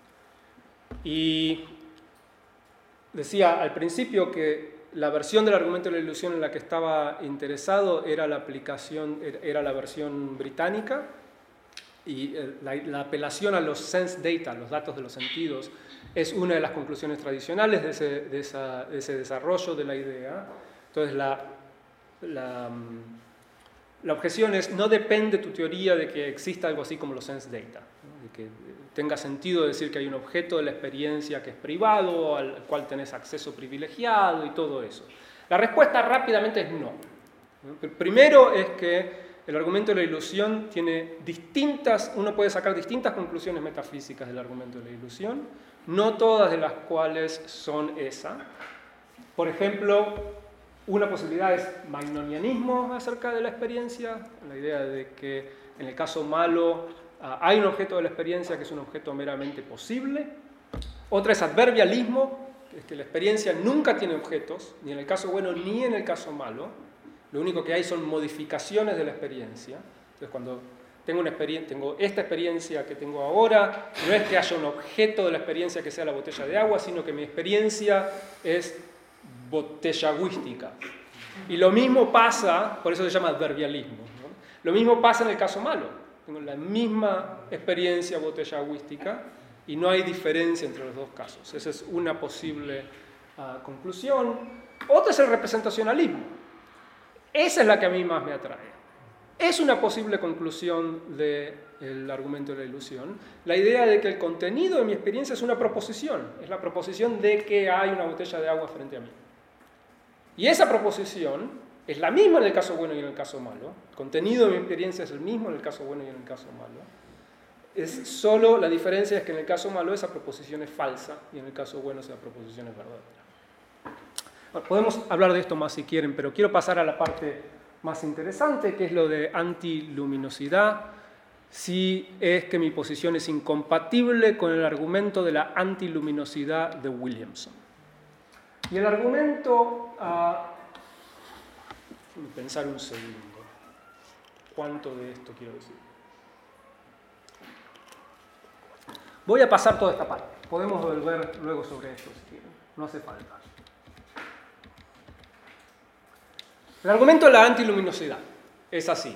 Y decía al principio que la versión del argumento de la ilusión en la que estaba interesado era la aplicación, era la versión británica, y la, la apelación a los sense data, los datos de los sentidos, es una de las conclusiones tradicionales de ese, de esa, de ese desarrollo de la idea. Entonces la, la, la objeción es, no depende tu teoría de que exista algo así como los sense data, ¿no? De que tenga sentido decir que hay un objeto de la experiencia que es privado, al cual tenés acceso privilegiado y todo eso. La respuesta rápidamente es no. El primero es que el argumento de la ilusión tiene distintas, uno puede sacar distintas conclusiones metafísicas del argumento de la ilusión, no todas de las cuales son esa. Por ejemplo, una posibilidad es magnonianismo acerca de la experiencia, la idea de que en el caso malo hay un objeto de la experiencia que es un objeto meramente posible. Otra es adverbialismo, que es que la experiencia nunca tiene objetos, ni en el caso bueno ni en el caso malo. Lo único que hay son modificaciones de la experiencia. Entonces, cuando tengo, una experien- tengo esta experiencia que tengo ahora, no es que haya un objeto de la experiencia que sea la botella de agua, sino que mi experiencia es botellagüística. Y lo mismo pasa, por eso se llama adverbialismo, ¿no? Lo mismo pasa en el caso malo. Tengo la misma experiencia botellagüística y no hay diferencia entre los dos casos. Esa es una posible uh, conclusión. Otra es el representacionalismo. Esa es la que a mí más me atrae. Es una posible conclusión del argumento de la ilusión. La idea de que el contenido de mi experiencia es una proposición. Es la proposición de que hay una botella de agua frente a mí. Y esa proposición es la misma en el caso bueno y en el caso malo. El contenido de mi experiencia es el mismo en el caso bueno y en el caso malo. Es solo la diferencia es que en el caso malo esa proposición es falsa y en el caso bueno esa proposición es verdadera. Bueno, podemos hablar de esto más si quieren, pero quiero pasar a la parte más interesante, que es lo de antiluminosidad, si es que mi posición es incompatible con el argumento de la antiluminosidad de Williamson. Y el argumento, uh, déjenme pensar un segundo, ¿cuánto de esto quiero decir? Voy a pasar toda esta parte, podemos volver luego sobre esto si quieren, no hace falta. El argumento de la antiluminosidad es así.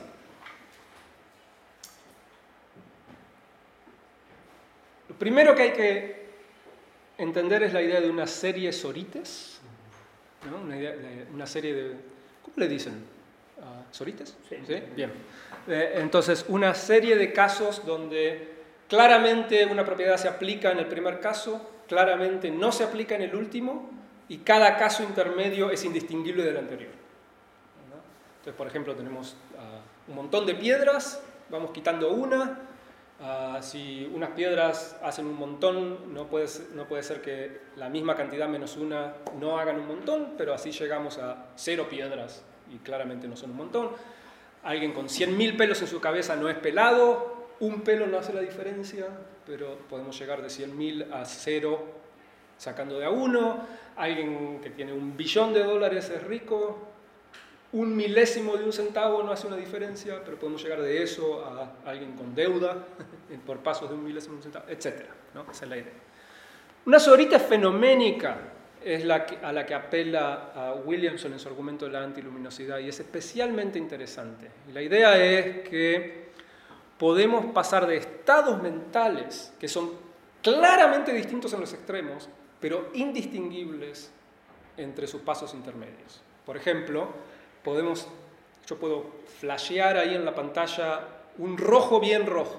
Lo primero que hay que entender es la idea de una serie sorites, ¿no? Una, idea de una serie de... ¿Cómo le dicen? Uh, ¿Sorites? Sí. ¿Sí? Bien. Eh, entonces, una serie de casos donde claramente una propiedad se aplica en el primer caso, claramente no se aplica en el último, y cada caso intermedio es indistinguible del anterior. Entonces, por ejemplo, tenemos uh, un montón de piedras, vamos quitando una. Uh, si unas piedras hacen un montón, no puede, ser, no puede ser que la misma cantidad menos una no hagan un montón, pero así llegamos a cero piedras y claramente no son un montón. Alguien con cien mil pelos en su cabeza no es pelado, un pelo no hace la diferencia, pero podemos llegar de cien mil a cero sacando de a uno. Alguien que tiene un billón de dólares es rico. Un milésimo de un centavo no hace una diferencia, pero podemos llegar de eso a alguien con deuda por pasos de un milésimo de un centavo, etcétera, ¿no? Esa es la idea. Una sorita fenoménica es la que, a la que apela a Williamson en su argumento de la antiluminosidad y es especialmente interesante. Y la idea es que podemos pasar de estados mentales que son claramente distintos en los extremos, pero indistinguibles entre sus pasos intermedios. Por ejemplo, podemos, yo puedo flashear ahí en la pantalla un rojo bien rojo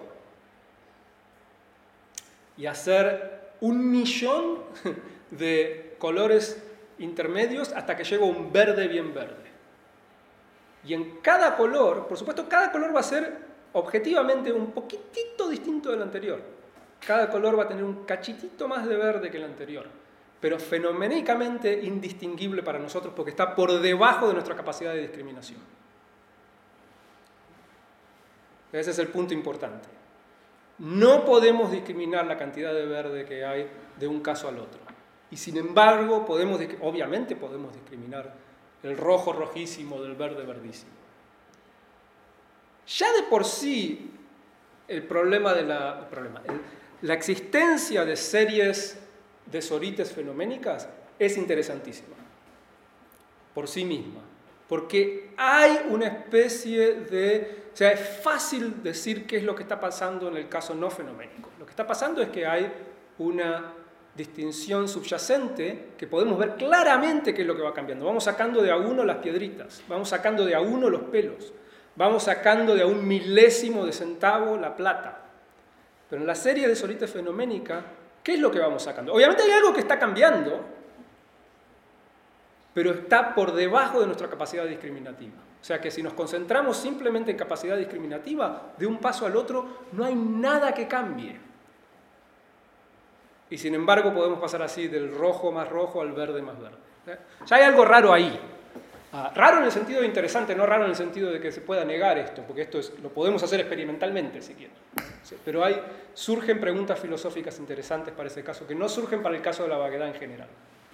y hacer un millón de colores intermedios hasta que llego a un verde bien verde. Y en cada color, por supuesto, cada color va a ser objetivamente un poquitito distinto del anterior. Cada color va a tener un cachitito más de verde que el anterior, pero fenoménicamente indistinguible para nosotros porque está por debajo de nuestra capacidad de discriminación. Ese es el punto importante. No podemos discriminar la cantidad de verde que hay de un caso al otro. Y sin embargo, podemos, obviamente podemos discriminar el rojo rojísimo del verde verdísimo. Ya de por sí, el problema de la, el problema, el, la existencia de series de sorites fenoménicas es interesantísima por sí misma, porque hay una especie de, o sea, es fácil decir qué es lo que está pasando en el caso no fenoménico. Lo que está pasando es que hay una distinción subyacente que podemos ver claramente qué es lo que va cambiando. Vamos sacando de a uno las piedritas, vamos sacando de a uno los pelos, vamos sacando de a un milésimo de centavo la plata. Pero en la serie de Solite fenoménica, ¿qué es lo que vamos sacando? Obviamente hay algo que está cambiando, pero está por debajo de nuestra capacidad discriminativa. O sea que si nos concentramos simplemente en capacidad discriminativa, de un paso al otro no hay nada que cambie. Y sin embargo podemos pasar así del rojo más rojo al verde más verde. ¿Eh? Ya hay algo raro ahí. Ah, raro en el sentido de interesante, no raro en el sentido de que se pueda negar esto, porque esto es, lo podemos hacer experimentalmente si quieren. Sí, pero hay, surgen preguntas filosóficas interesantes para ese caso, que no surgen para el caso de la vaguedad en general.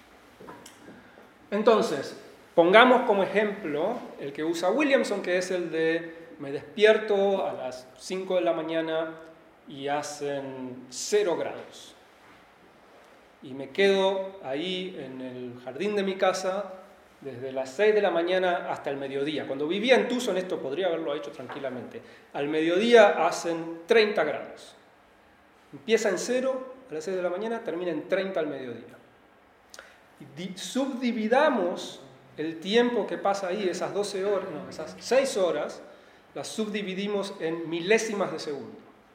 Entonces, pongamos como ejemplo el que usa Williamson, que es el de me despierto a las cinco de la mañana y hacen cero grados. Y me quedo ahí en el jardín de mi casa desde las seis de la mañana hasta el mediodía. Cuando vivía en Tucson esto podría haberlo hecho tranquilamente. Al mediodía hacen treinta grados. Empieza en cero a las seis de la mañana, termina en treinta al mediodía. Y subdividamos el tiempo que pasa ahí, esas doce horas, no, esas seis horas, las subdividimos en milésimas de segundo.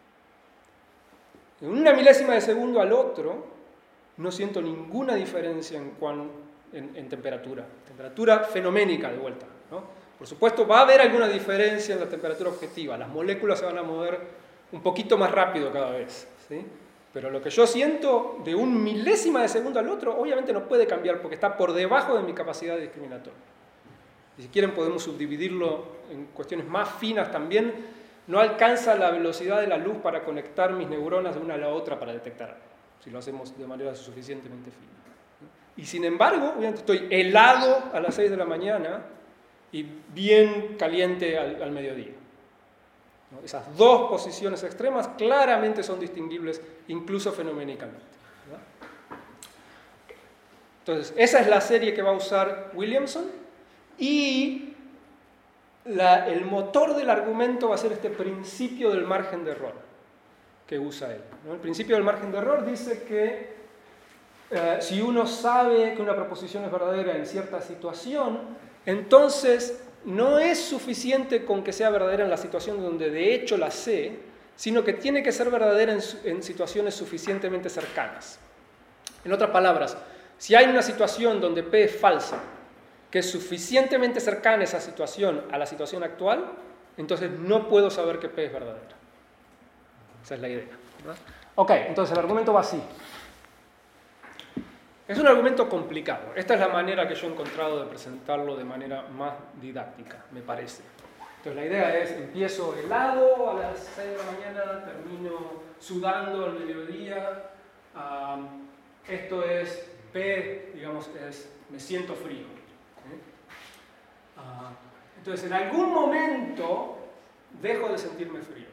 En una milésima de segundo al otro, no siento ninguna diferencia en, cuan, en, en temperatura. Temperatura fenoménica de vuelta, ¿no? Por supuesto, va a haber alguna diferencia en la temperatura objetiva. Las moléculas se van a mover un poquito más rápido cada vez, ¿sí? Pero lo que yo siento de un milésima de segundo al otro, obviamente no puede cambiar porque está por debajo de mi capacidad discriminatoria. Y si quieren podemos subdividirlo en cuestiones más finas también. No alcanza la velocidad de la luz para conectar mis neuronas de una a la otra para detectar algo, si lo hacemos de manera suficientemente fina. Y sin embargo, obviamente estoy helado a las seis de la mañana y bien caliente al, al mediodía. ¿No? Esas dos posiciones extremas claramente son distinguibles, incluso fenoménicamente. ¿Verdad? Entonces, esa es la serie que va a usar Williamson y la, el motor del argumento va a ser este principio del margen de error que usa él, ¿no? El principio del margen de error dice que eh, si uno sabe que una proposición es verdadera en cierta situación, entonces no es suficiente con que sea verdadera en la situación donde de hecho la sé, sino que tiene que ser verdadera en, en situaciones suficientemente cercanas. En otras palabras, si hay una situación donde P es falsa, que es suficientemente cercana esa situación a la situación actual, entonces no puedo saber que P es verdadera. Esa es la idea, ¿verdad? Ok, entonces el argumento va así. Es un argumento complicado. Esta es la manera que yo he encontrado de presentarlo de manera más didáctica, me parece. Entonces la idea es, empiezo helado a las seis de la mañana, termino sudando al mediodía. Um, esto es P, digamos, es me siento frío. ¿Sí? Uh, entonces en algún momento dejo de sentirme frío.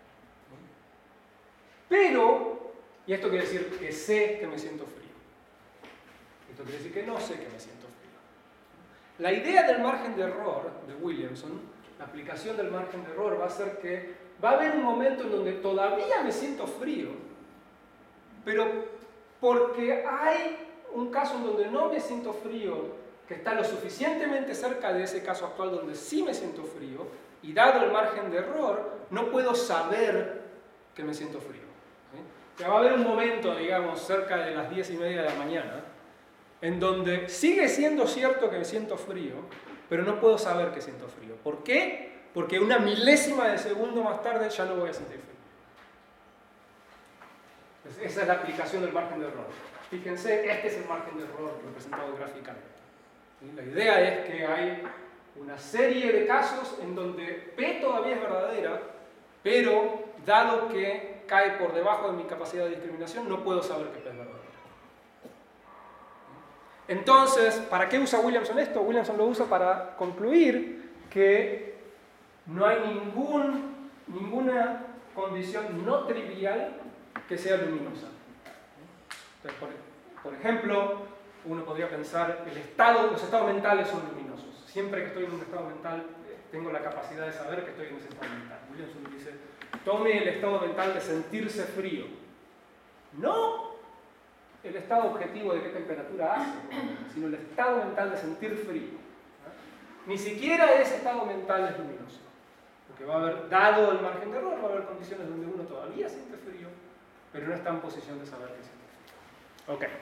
Pero, y esto quiere decir que sé que me siento frío. Esto quiere decir que no sé que me siento frío. La idea del margen de error de Williamson, la aplicación del margen de error va a ser que va a haber un momento en donde todavía me siento frío, pero porque hay un caso en donde no me siento frío, que está lo suficientemente cerca de ese caso actual donde sí me siento frío, y dado el margen de error, no puedo saber que me siento frío. O sea, va a haber un momento, digamos, cerca de las diez y media de la mañana, en donde sigue siendo cierto que me siento frío, pero no puedo saber que siento frío. ¿Por qué? Porque una milésima de segundo más tarde ya no voy a sentir frío. Entonces, esa es la aplicación del margen de error. Fíjense, este es el margen de error representado gráficamente. La idea es que hay una serie de casos en donde P todavía es verdadera, pero dado que cae por debajo de mi capacidad de discriminación, no puedo saber que P es verdadera. Entonces, ¿para qué usa Williamson esto? Williamson lo usa para concluir que no hay ningún, ninguna condición no trivial que sea luminosa. Entonces, por, por ejemplo, uno podría pensar, el estado, los estados mentales son luminosos. Siempre que estoy en un estado mental, tengo la capacidad de saber que estoy en ese estado mental. Williamson dice, tome el estado mental de sentirse frío. No, el estado objetivo de qué temperatura hace, sino el estado mental de sentir frío. Ni siquiera ese estado mental es luminoso. Porque va a haber, dado el margen de error, va a haber condiciones donde uno todavía siente frío, pero no está en posición de saber que siente frío. Ok.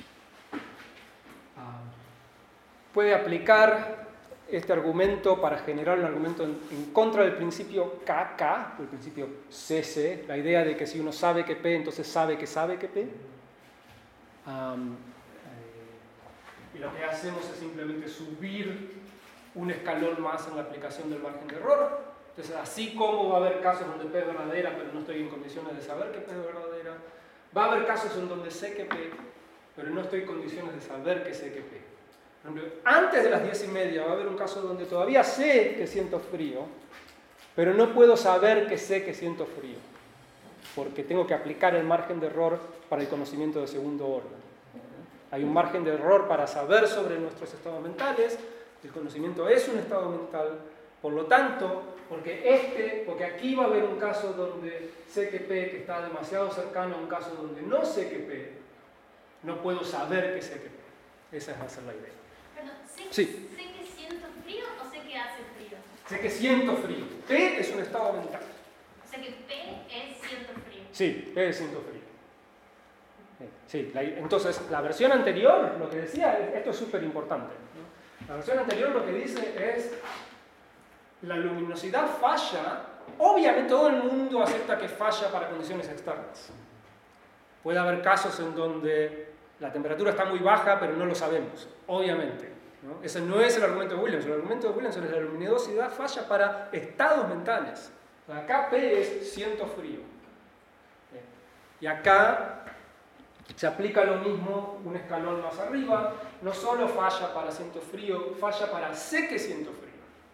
Puede aplicar este argumento para generar un argumento en, en contra del principio K K, el principio C C, la idea de que si uno sabe que P, entonces sabe que sabe que P. Um, eh, y lo que hacemos es simplemente subir un escalón más en la aplicación del margen de error. Entonces, así como va a haber casos donde P es verdadera, pero no estoy en condiciones de saber que P es verdadera, va a haber casos en donde sé que P, pero no estoy en condiciones de saber que sé que P. Por ejemplo, antes de las diez y media va a haber un caso donde todavía sé que siento frío, pero no puedo saber que sé que siento frío, porque tengo que aplicar el margen de error para el conocimiento de segundo orden. Hay un margen de error para saber sobre nuestros estados mentales, el conocimiento es un estado mental, por lo tanto, porque, este, porque aquí va a haber un caso donde sé que P, que está demasiado cercano a un caso donde no sé que P, no puedo saber que sé que P. Esa va a ser la idea. Perdón, ¿sé, Sí. ¿sé que siento frío o sé que hace frío? Sé que siento frío. P es un estado mental. O sea que P es siento frío. Sí, P es siento frío. Sí, la, entonces, la versión anterior, lo que decía, esto es súper importante, ¿no? La versión anterior lo que dice es, la luminosidad falla, obviamente todo el mundo acepta que falla para condiciones externas. Puede haber casos en donde la temperatura está muy baja, pero no lo sabemos, obviamente, ¿no? Ese no es el argumento de Williamson. El argumento de Williamson es la luminosidad falla para estados mentales. Acá P es siento frío. Y acá se aplica lo mismo un escalón más arriba. No solo falla para siento frío, falla para sé que siento frío.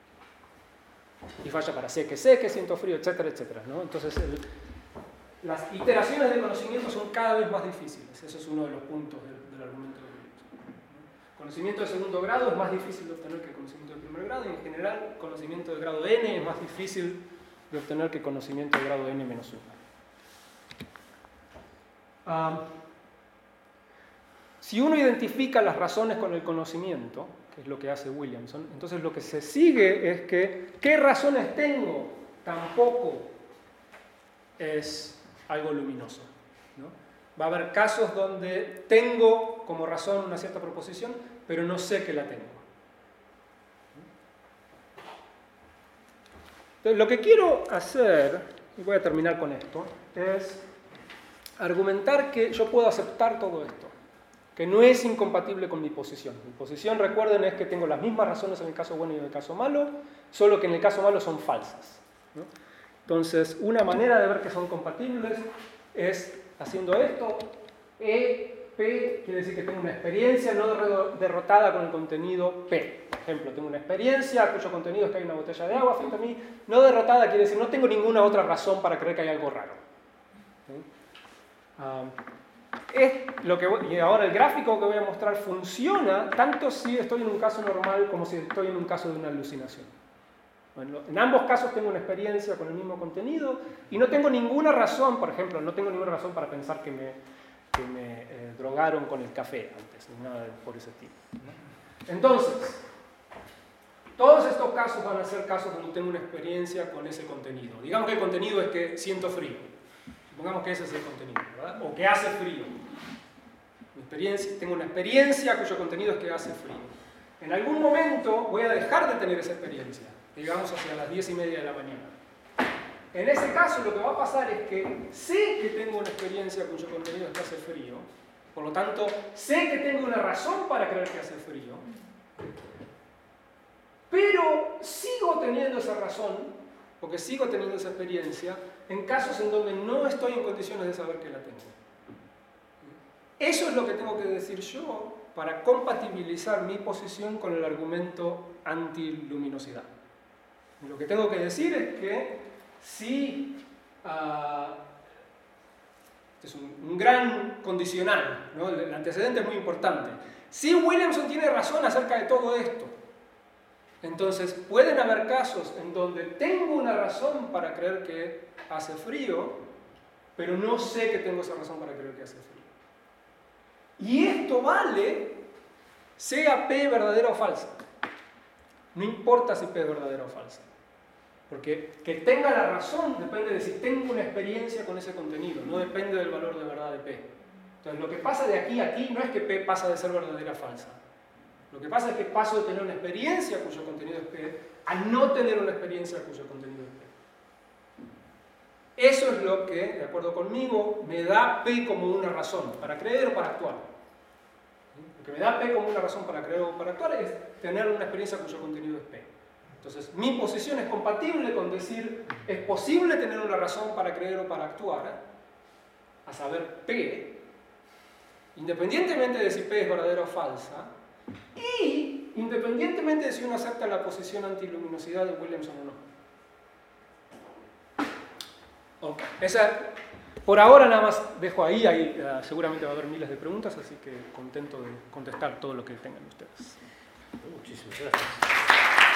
Y falla para sé que sé que siento frío, etcétera, etcétera, ¿no? Entonces, el, las iteraciones de conocimiento son cada vez más difíciles. Ese es uno de los puntos del, del argumento de Williamson. Conocimiento de segundo grado es más difícil de obtener que conocimiento de primer grado, y en general, conocimiento de grado n es más difícil de obtener que conocimiento de grado n menos uno. Um, si uno identifica las razones con el conocimiento, que es lo que hace Williamson, entonces lo que se sigue es que ¿qué razones tengo? Tampoco es algo luminoso, ¿no? Va a haber casos donde tengo como razón una cierta proposición, pero no sé que la tengo. Entonces, lo que quiero hacer, y voy a terminar con esto, es argumentar que yo puedo aceptar todo esto, que no es incompatible con mi posición. Mi posición, recuerden, es que tengo las mismas razones en el caso bueno y en el caso malo, solo que en el caso malo son falsas, ¿no? Entonces, una manera de ver que son compatibles es haciendo esto. E, P, quiere decir que tengo una experiencia no derrotada con el contenido P. Por ejemplo, tengo una experiencia cuyo contenido es que hay una botella de agua frente a mí. No derrotada quiere decir no tengo ninguna otra razón para creer que hay algo raro. ¿Sí? Um, es lo que voy, y ahora el gráfico que voy a mostrar funciona tanto si estoy en un caso normal como si estoy en un caso de una alucinación. Bueno, en ambos casos tengo una experiencia con el mismo contenido y no tengo ninguna razón, por ejemplo, no tengo ninguna razón para pensar que me, que me eh, drogaron con el café antes, ni nada por ese tipo, ¿no? Entonces, todos estos casos van a ser casos donde tengo una experiencia con ese contenido. Digamos que el contenido es que siento frío. Supongamos que ese es el contenido, ¿verdad? O que hace frío. Mi experiencia, tengo una experiencia cuyo contenido es que hace frío. En algún momento voy a dejar de tener esa experiencia, digamos hacia las diez y media de la mañana. En ese caso lo que va a pasar es que sé que tengo una experiencia cuyo contenido es que hace frío, por lo tanto sé que tengo una razón para creer que hace frío, pero sigo teniendo esa razón, porque sigo teniendo esa experiencia, en casos en donde no estoy en condiciones de saber que la tengo. Eso es lo que tengo que decir yo para compatibilizar mi posición con el argumento antiluminosidad. Lo que tengo que decir es que si, uh, este es un, un gran condicional, ¿no? El, el antecedente es muy importante. Si Williamson tiene razón acerca de todo esto, entonces pueden haber casos en donde tengo una razón para creer que hace frío, pero no sé que tengo esa razón para creer que hace frío. Y esto vale sea P verdadera o falsa. No importa si P es verdadera o falsa. Porque que tenga la razón depende de si tengo una experiencia con ese contenido, no depende del valor de verdad de P. Entonces, lo que pasa de aquí a aquí no es que P pasa de ser verdadera a falsa. Lo que pasa es que paso de tener una experiencia cuyo contenido es P a no tener una experiencia cuyo contenido es P. Eso es lo que, de acuerdo conmigo, me da P como una razón para creer o para actuar. Lo que me da P como una razón para creer o para actuar es tener una experiencia cuyo contenido es P. Entonces, mi posición es compatible con decir, es posible tener una razón para creer o para actuar, a saber, P, independientemente de si P es verdadera o falsa, y independientemente de si uno acepta la posición antiluminosidad de Williamson o no. Ok, esa, por ahora nada más dejo ahí, ahí uh, seguramente va a haber miles de preguntas, así que contento de contestar todo lo que tengan ustedes. Muchísimas gracias.